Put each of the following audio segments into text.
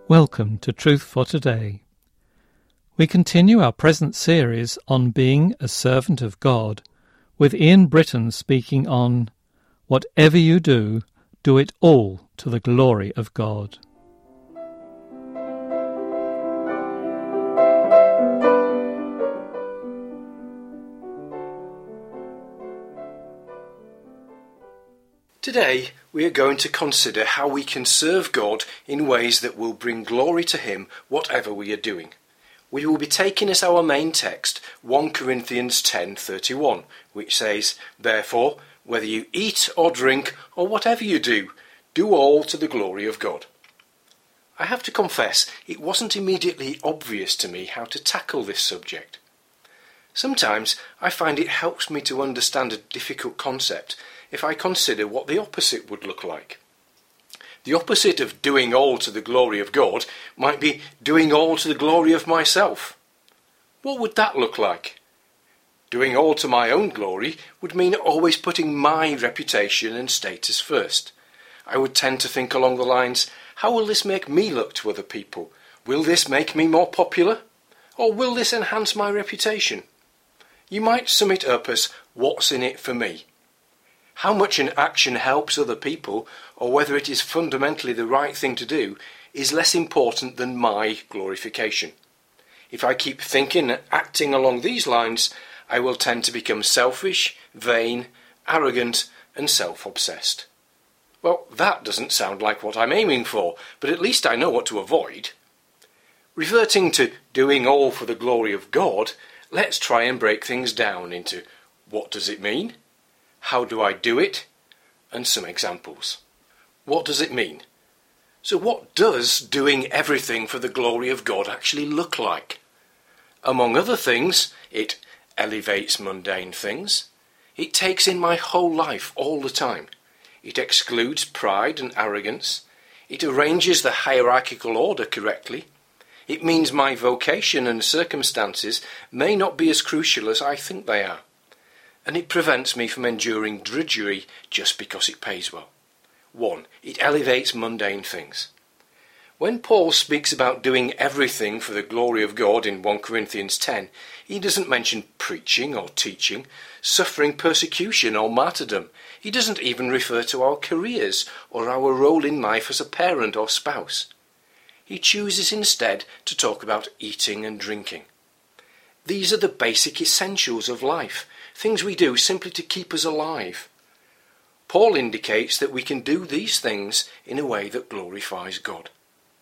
Welcome to Truth for Today. We continue our present series on being a servant of God, with Ian Britton speaking on Whatever you do, do it all to the glory of God. Today we are going to consider how we can serve God in ways that will bring glory to Him whatever we are doing. We will be taking as our main text 1 Corinthians 10:31, which says, "Therefore, whether you eat or drink or whatever you do, do all to the glory of God." I have to confess, it wasn't immediately obvious to me how to tackle this subject. Sometimes I find it helps me to understand a difficult concept if I consider what the opposite would look like. The opposite of doing all to the glory of God might be doing all to the glory of myself. What would that look like? Doing all to my own glory would mean always putting my reputation and status first. I would tend to think along the lines, how will this make me look to other people? Will this make me more popular? Or will this enhance my reputation? You might sum it up as, what's in it for me? How much an action helps other people, or whether it is fundamentally the right thing to do, is less important than my glorification. If I keep thinking and acting along these lines, I will tend to become selfish, vain, arrogant, and self-obsessed. Well, that doesn't sound like what I'm aiming for, but at least I know what to avoid. Reverting to doing all for the glory of God, let's try and break things down into what does it mean? How do I do it? And some examples. What does it mean? So what does doing everything for the glory of God actually look like? Among other things, it elevates mundane things. It takes in my whole life all the time. It excludes pride and arrogance. It arranges the hierarchical order correctly. It means my vocation and circumstances may not be as crucial as I think they are. And it prevents me from enduring drudgery just because it pays well. 1. It elevates mundane things. When Paul speaks about doing everything for the glory of God in 1 Corinthians 10, he doesn't mention preaching or teaching, suffering persecution or martyrdom. He doesn't even refer to our careers or our role in life as a parent or spouse. He chooses instead to talk about eating and drinking. These are the basic essentials of life, things we do simply to keep us alive. Paul indicates that we can do these things in a way that glorifies God.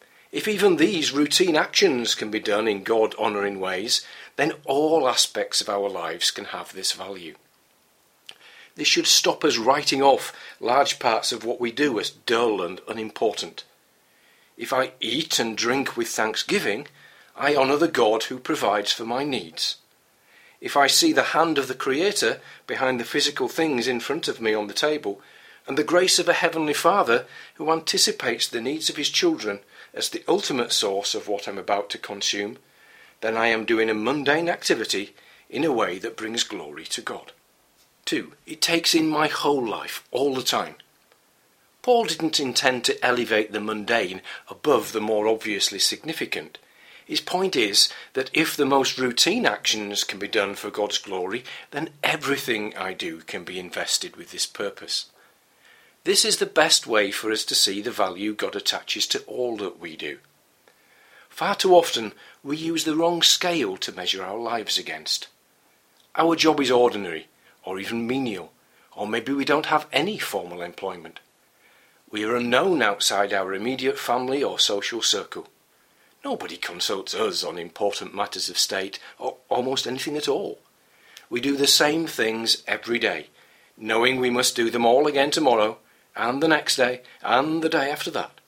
If even these routine actions can be done in God-honouring ways, then all aspects of our lives can have this value. This should stop us writing off large parts of what we do as dull and unimportant. If I eat and drink with thanksgiving, I honour the God who provides for my needs. If I see the hand of the Creator behind the physical things in front of me on the table, and the grace of a Heavenly Father who anticipates the needs of his children as the ultimate source of what I'm about to consume, then I am doing a mundane activity in a way that brings glory to God. 2. It takes in my whole life all the time. Paul didn't intend to elevate the mundane above the more obviously significant. His point is that if the most routine actions can be done for God's glory, then everything I do can be invested with this purpose. This is the best way for us to see the value God attaches to all that we do. Far too often we use the wrong scale to measure our lives against. Our job is ordinary, or even menial, or maybe we don't have any formal employment. We are unknown outside our immediate family or social circle. Nobody consults us on important matters of state or almost anything at all. We do the same things every day, knowing we must do them all again tomorrow, and the next day, and the day after that.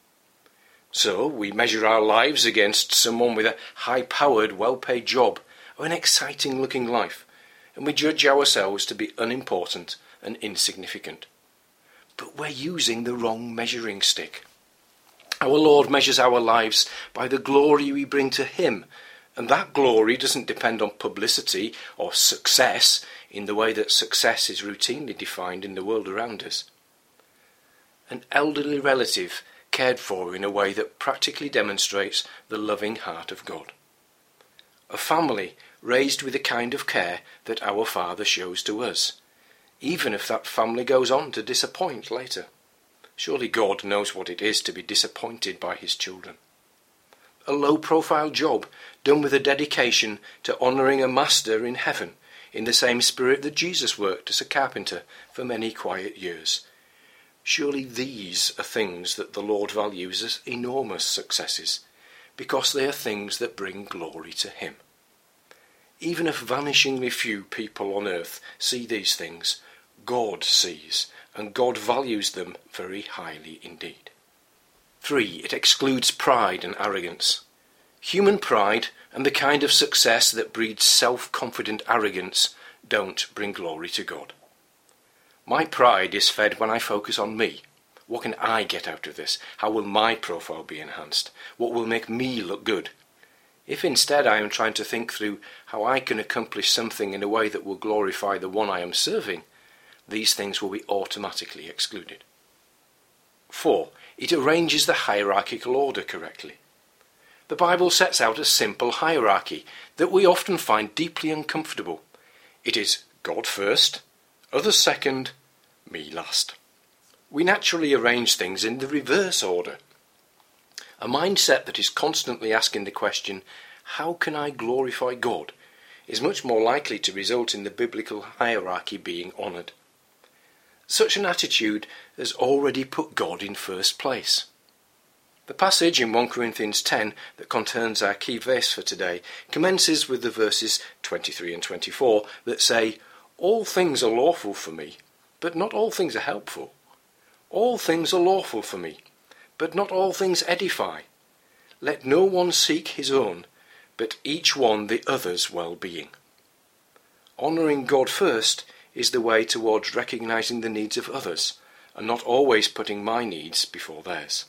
So we measure our lives against someone with a high-powered, well-paid job or an exciting-looking life, and we judge ourselves to be unimportant and insignificant. But we're using the wrong measuring stick. Our Lord measures our lives by the glory we bring to Him, and that glory doesn't depend on publicity or success in the way that success is routinely defined in the world around us. An elderly relative cared for in a way that practically demonstrates the loving heart of God. A family raised with the kind of care that our Father shows to us, even if that family goes on to disappoint later. Surely God knows what it is to be disappointed by his children. A low-profile job done with a dedication to honouring a master in heaven, in the same spirit that Jesus worked as a carpenter for many quiet years. Surely these are things that the Lord values as enormous successes, because they are things that bring glory to him. Even if vanishingly few people on earth see these things, God sees, and God values them very highly indeed. 3. It excludes pride and arrogance. Human pride and the kind of success that breeds self-confident arrogance don't bring glory to God. My pride is fed when I focus on me. What can I get out of this? How will my profile be enhanced? What will make me look good? If instead I am trying to think through how I can accomplish something in a way that will glorify the one I am serving, these things will be automatically excluded. 4. It arranges the hierarchical order correctly. The Bible sets out a simple hierarchy that we often find deeply uncomfortable. It is God first, others second, me last. We naturally arrange things in the reverse order. A mindset that is constantly asking the question, how can I glorify God, is much more likely to result in the biblical hierarchy being honoured. Such an attitude has already put God in first place. The passage in 1 Corinthians 10 that contains our key verse for today commences with the verses 23 and 24 that say, all things are lawful for me, but not all things are helpful. All things are lawful for me, but not all things edify. Let no one seek his own, but each one the other's well-being. Honouring God first is the way towards recognising the needs of others, and not always putting my needs before theirs.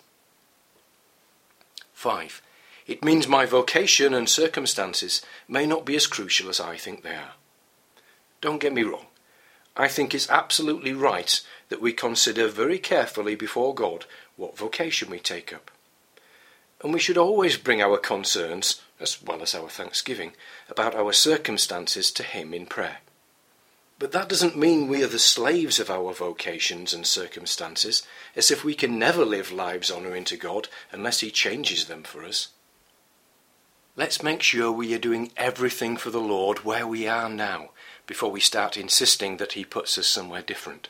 5. It means my vocation and circumstances may not be as crucial as I think they are. Don't get me wrong. I think it's absolutely right that we consider very carefully before God what vocation we take up. And we should always bring our concerns, as well as our thanksgiving, about our circumstances to him in prayer. But that doesn't mean we are the slaves of our vocations and circumstances, as if we can never live lives honouring to God unless he changes them for us. Let's make sure we are doing everything for the Lord where we are now, before we start insisting that he puts us somewhere different.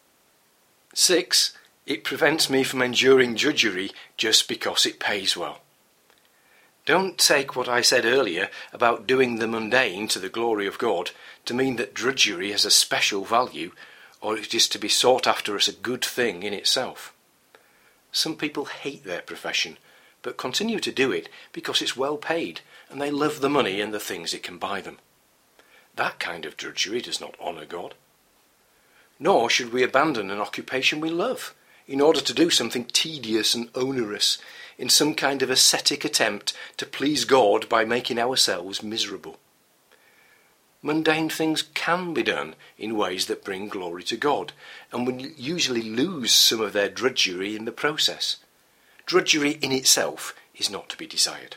6. It prevents me from enduring drudgery just because it pays well. Don't take what I said earlier about doing the mundane to the glory of God to mean that drudgery has a special value, or it is to be sought after as a good thing in itself. Some people hate their profession, but continue to do it because it's well paid and they love the money and the things it can buy them. That kind of drudgery does not honour God. Nor should we abandon an occupation we love in order to do something tedious and onerous in some kind of ascetic attempt to please God by making ourselves miserable. Mundane things can be done in ways that bring glory to God, and will usually lose some of their drudgery in the process. Drudgery in itself is not to be desired.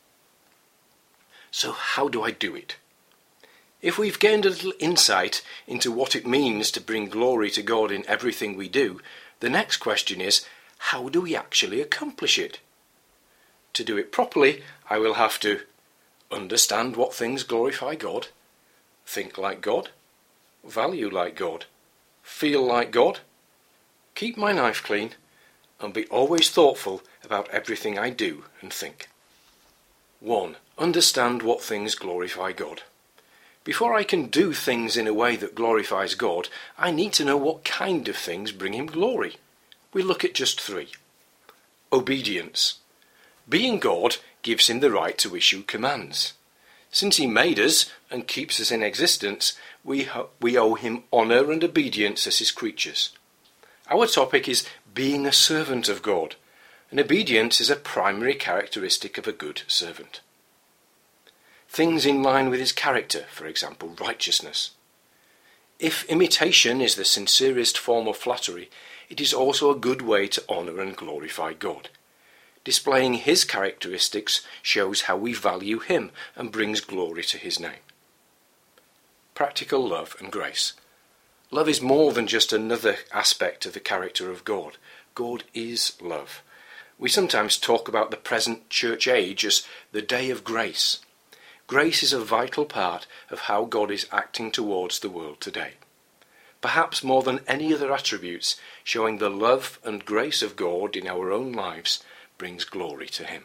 So how do I do it? If we've gained a little insight into what it means to bring glory to God in everything we do, the next question is, how do we actually accomplish it? To do it properly, I will have to understand what things glorify God, think like God, value like God, feel like God, keep my knife clean, and be always thoughtful about everything I do and think. 1. Understand what things glorify God. Before I can do things in a way that glorifies God, I need to know what kind of things bring him glory. We look at just 3. Obedience. Being God gives him the right to issue commands. Since he made us and keeps us in existence, we owe him honour and obedience as his creatures. Our topic is being a servant of God, and obedience is a primary characteristic of a good servant. Things in line with his character, for example, righteousness. If imitation is the sincerest form of flattery, it is also a good way to honour and glorify God. Displaying his characteristics shows how we value him and brings glory to his name. Practical love and grace. Love is more than just another aspect of the character of God. God is love. We sometimes talk about the present church age as the day of grace. Grace is a vital part of how God is acting towards the world today. Perhaps more than any other attributes, showing the love and grace of God in our own lives brings glory to him.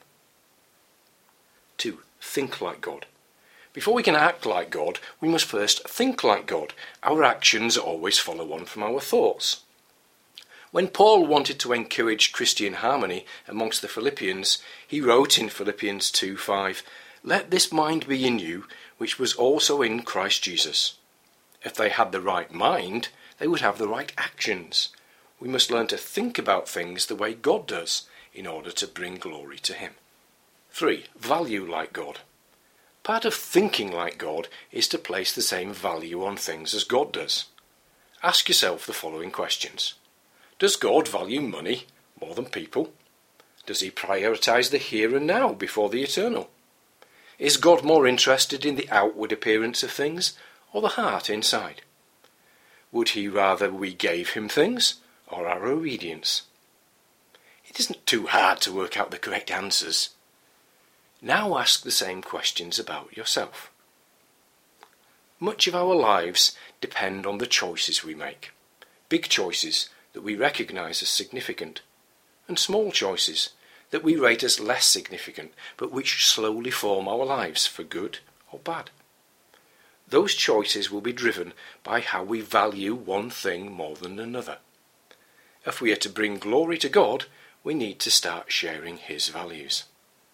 2. Think like God. Before we can act like God, we must first think like God. Our actions always follow on from our thoughts. When Paul wanted to encourage Christian harmony amongst the Philippians, he wrote in Philippians 2:5, "Let this mind be in you, which was also in Christ Jesus." If they had the right mind, they would have the right actions. We must learn to think about things the way God does in order to bring glory to him. 3. Value like God. Part of thinking like God is to place the same value on things as God does. Ask yourself the following questions. Does God value money more than people? Does he prioritize the here and now before the eternal? Is God more interested in the outward appearance of things or the heart inside? Would he rather we gave him things or our obedience? It isn't too hard to work out the correct answers. Now ask the same questions about yourself. Much of our lives depend on the choices we make. Big choices that we recognise as significant, and small choices that we rate as less significant, but which slowly form our lives for good or bad. Those choices will be driven by how we value one thing more than another. If we are to bring glory to God, we need to start sharing his values.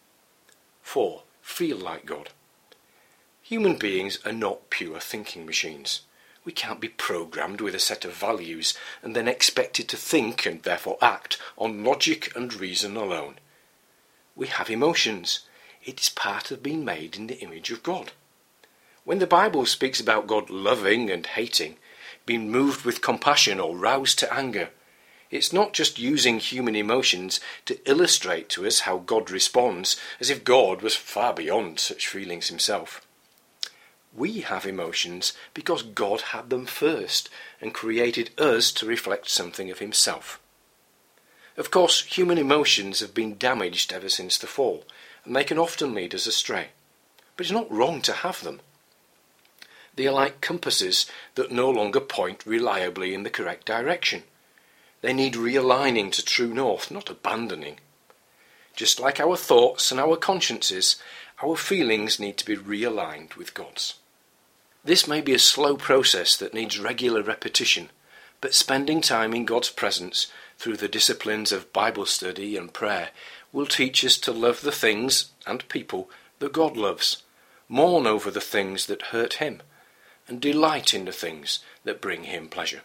4. Feel like God. Human beings are not pure thinking machines. We can't be programmed with a set of values and then expected to think and therefore act on logic and reason alone. We have emotions. It is part of being made in the image of God. When the Bible speaks about God loving and hating, being moved with compassion or roused to anger, it's not just using human emotions to illustrate to us how God responds, as if God was far beyond such feelings himself. We have emotions because God had them first and created us to reflect something of himself. Of course, human emotions have been damaged ever since the fall, and they can often lead us astray. But it's not wrong to have them. They are like compasses that no longer point reliably in the correct direction. They need realigning to true north, not abandoning. Just like our thoughts and our consciences, our feelings need to be realigned with God's. This may be a slow process that needs regular repetition, but spending time in God's presence through the disciplines of Bible study and prayer will teach us to love the things and people that God loves, mourn over the things that hurt him, and delight in the things that bring him pleasure.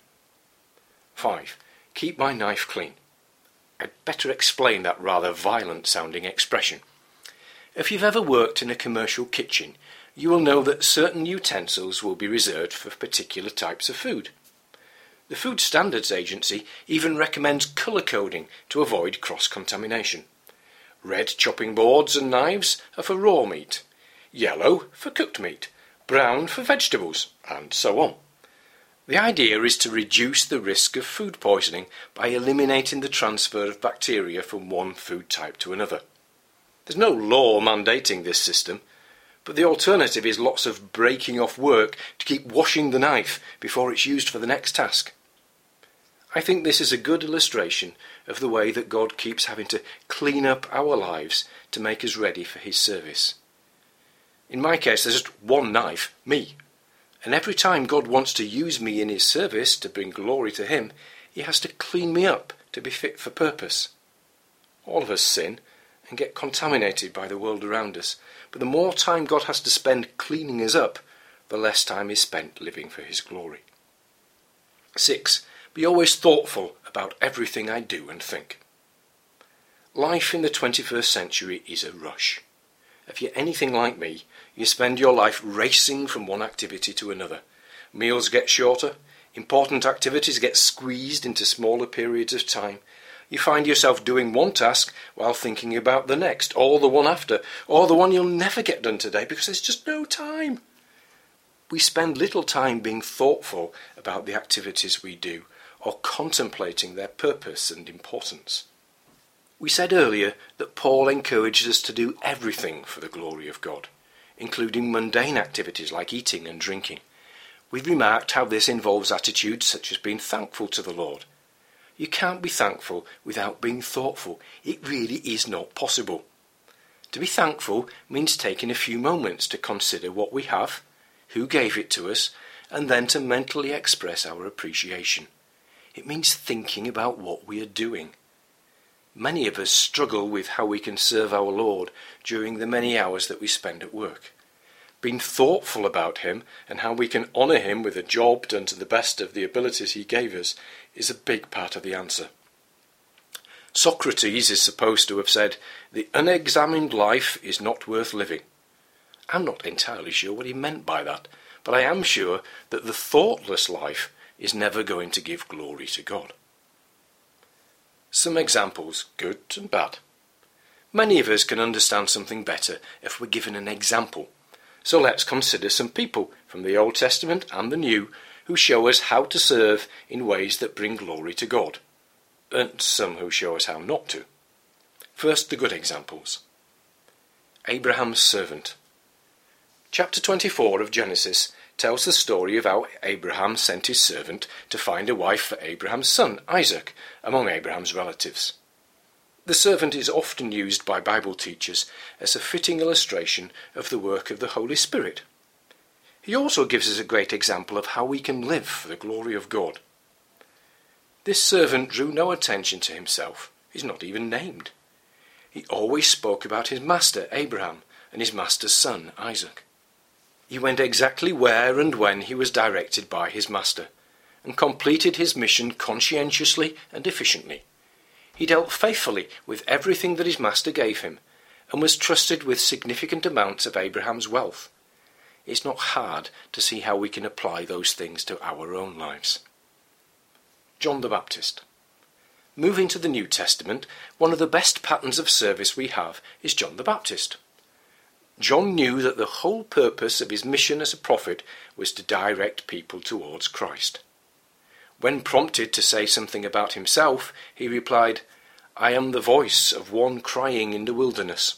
5. Keep my knife clean. I'd better explain that rather violent-sounding expression. If you've ever worked in a commercial kitchen, you will know that certain utensils will be reserved for particular types of food. The Food Standards Agency even recommends colour coding to avoid cross-contamination. Red chopping boards and knives are for raw meat, yellow for cooked meat, brown for vegetables, and so on. The idea is to reduce the risk of food poisoning by eliminating the transfer of bacteria from one food type to another. There's no law mandating this system, but the alternative is lots of breaking off work to keep washing the knife before it's used for the next task. I think this is a good illustration of the way that God keeps having to clean up our lives to make us ready for his service. In my case, there's just one knife, me. And every time God wants to use me in his service to bring glory to him, he has to clean me up to be fit for purpose. All of us sin and get contaminated by the world around us, but the more time God has to spend cleaning us up, the less time is spent living for his glory. 6. Be always thoughtful about everything I do and think. Life in the 21st century is a rush. If you're anything like me, you spend your life racing from one activity to another. Meals get shorter, Important activities get squeezed into smaller periods of time. You find yourself doing one task while thinking about the next, or the one after, or the one you'll never get done today because there's just no time. We spend little time being thoughtful about the activities we do, or contemplating their purpose and importance. We said earlier that Paul encourages us to do everything for the glory of God, including mundane activities like eating and drinking. We've remarked how this involves attitudes such as being thankful to the Lord. You can't be thankful without being thoughtful. It really is not possible. To be thankful means taking a few moments to consider what we have, who gave it to us, and then to mentally express our appreciation. It means thinking about what we are doing. Many of us struggle with how we can serve our Lord during the many hours that we spend at work. Being thoughtful about him and how we can honour him with a job done to the best of the abilities he gave us is a big part of the answer. Socrates is supposed to have said, "The unexamined life is not worth living." I'm not entirely sure what he meant by that, but I am sure that the thoughtless life is never going to give glory to God. Some examples, good and bad. Many of us can understand something better if we're given an example. So let's consider some people from the Old Testament and the New who show us how to serve in ways that bring glory to God, and some who show us how not to. First, the good examples. Abraham's servant. Chapter 24 of Genesis tells the story of how Abraham sent his servant to find a wife for Abraham's son, Isaac, among Abraham's relatives. The servant is often used by Bible teachers as a fitting illustration of the work of the Holy Spirit. He also gives us a great example of how we can live for the glory of God. This servant drew no attention to himself. He's not even named. He always spoke about his master, Abraham, and his master's son, Isaac. He went exactly where and when he was directed by his master, and completed his mission conscientiously and efficiently. He dealt faithfully with everything that his master gave him, and was trusted with significant amounts of Abraham's wealth. It's not hard to see how we can apply those things to our own lives. John the Baptist. Moving to the New Testament, one of the best patterns of service we have is John the Baptist. John knew that the whole purpose of his mission as a prophet was to direct people towards Christ. When prompted to say something about himself, he replied, "I am the voice of one crying in the wilderness."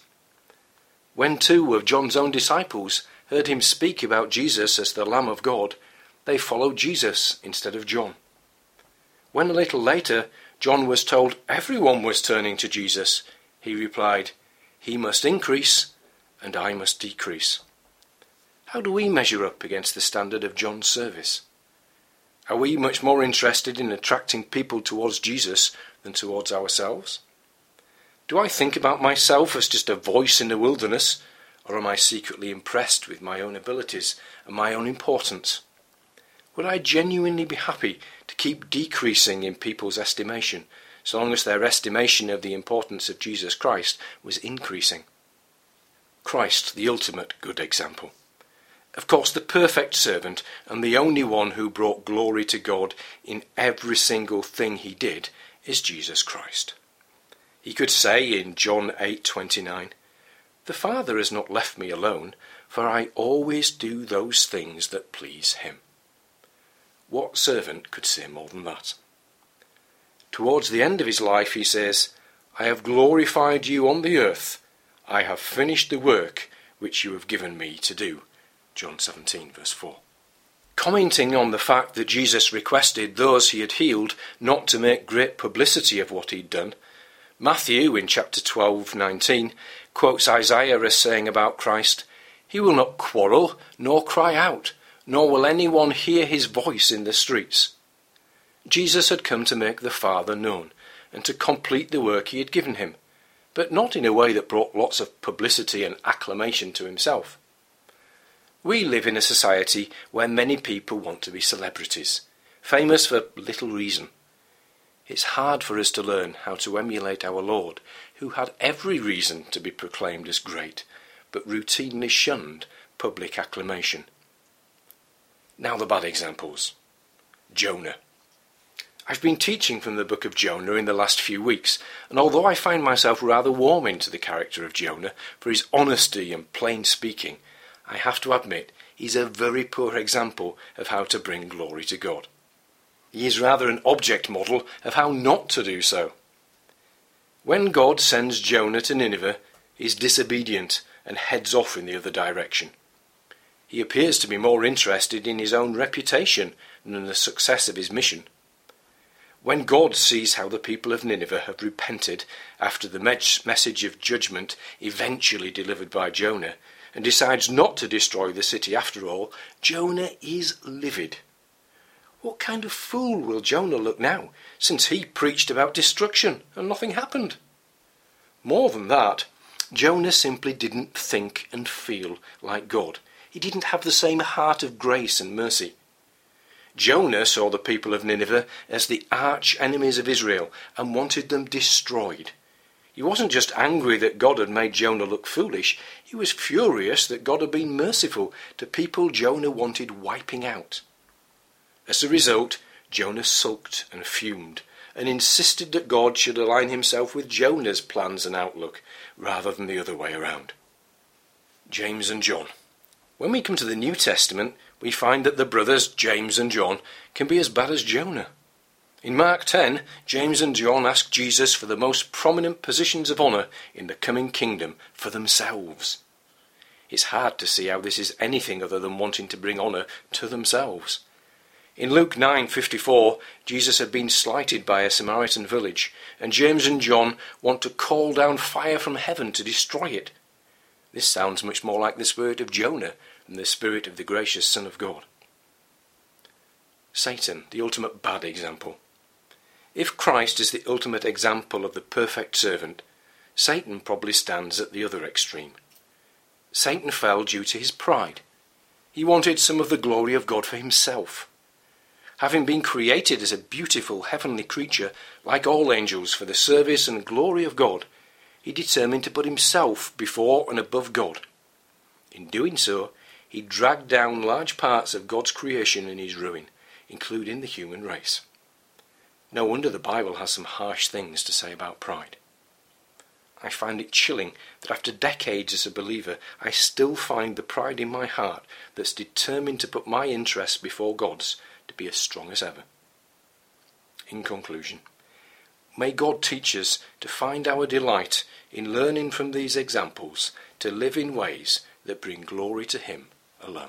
When 2 of John's own disciples heard him speak about Jesus as the Lamb of God, they followed Jesus instead of John. When a little later John was told everyone was turning to Jesus, he replied, "He must increase and I must decrease." How do we measure up against the standard of John's service? Are we much more interested in attracting people towards Jesus than towards ourselves? Do I think about myself as just a voice in the wilderness, or am I secretly impressed with my own abilities and my own importance? Would I genuinely be happy to keep decreasing in people's estimation, so long as their estimation of the importance of Jesus Christ was increasing? Christ, the ultimate good example. Of course, the perfect servant and the only one who brought glory to God in every single thing he did is Jesus Christ. He could say in John 8:29, "The Father has not left me alone, for I always do those things that please him." What servant could say more than that? Towards the end of his life he says, "I have glorified you on the earth. I have finished the work which you have given me to do." John 17 verse 4. Commenting on the fact that Jesus requested those he had healed not to make great publicity of what he'd done, Matthew in chapter 12:19 quotes Isaiah as saying about Christ, "He will not quarrel nor cry out, nor will anyone hear his voice in the streets." Jesus had come to make the Father known and to complete the work he had given him, but not in a way that brought lots of publicity and acclamation to himself. We live in a society where many people want to be celebrities, famous for little reason. It's hard for us to learn how to emulate our Lord, who had every reason to be proclaimed as great, but routinely shunned public acclamation. Now the bad examples. Jonah. I've been teaching from the book of Jonah in the last few weeks, and although I find myself rather warming to the character of Jonah for his honesty and plain speaking, I have to admit he's a very poor example of how to bring glory to God. He is rather an object model of how not to do so. When God sends Jonah to Nineveh, he's disobedient and heads off in the other direction. He appears to be more interested in his own reputation than the success of his mission. When God sees how the people of Nineveh have repented after the message of judgment eventually delivered by Jonah, and decides not to destroy the city after all, Jonah is livid. What kind of fool will Jonah look now, since he preached about destruction and nothing happened? More than that, Jonah simply didn't think and feel like God. He didn't have the same heart of grace and mercy. Jonah saw the people of Nineveh as the arch enemies of Israel and wanted them destroyed. He wasn't just angry that God had made Jonah look foolish, he was furious that God had been merciful to people Jonah wanted wiping out. As a result, Jonah sulked and fumed and insisted that God should align himself with Jonah's plans and outlook rather than the other way around. James and John. When we come to the New Testament, we find that the brothers James and John can be as bad as Jonah. In Mark 10, James and John ask Jesus for the most prominent positions of honour in the coming kingdom for themselves. It's hard to see how this is anything other than wanting to bring honour to themselves. In Luke 9:54, Jesus had been slighted by a Samaritan village, and James and John want to call down fire from heaven to destroy it. This sounds much more like the spirit of Jonah than the spirit of the gracious Son of God. Satan, the ultimate bad example. If Christ is the ultimate example of the perfect servant, Satan probably stands at the other extreme. Satan fell due to his pride. He wanted some of the glory of God for himself. Having been created as a beautiful heavenly creature, like all angels, for the service and glory of God, he determined to put himself before and above God. In doing so, he dragged down large parts of God's creation in his ruin, including the human race. No wonder the Bible has some harsh things to say about pride. I find it chilling that after decades as a believer, I still find the pride in my heart that's determined to put my interests before God's to be as strong as ever. In conclusion, may God teach us to find our delight in learning from these examples to live in ways that bring glory to Him alone.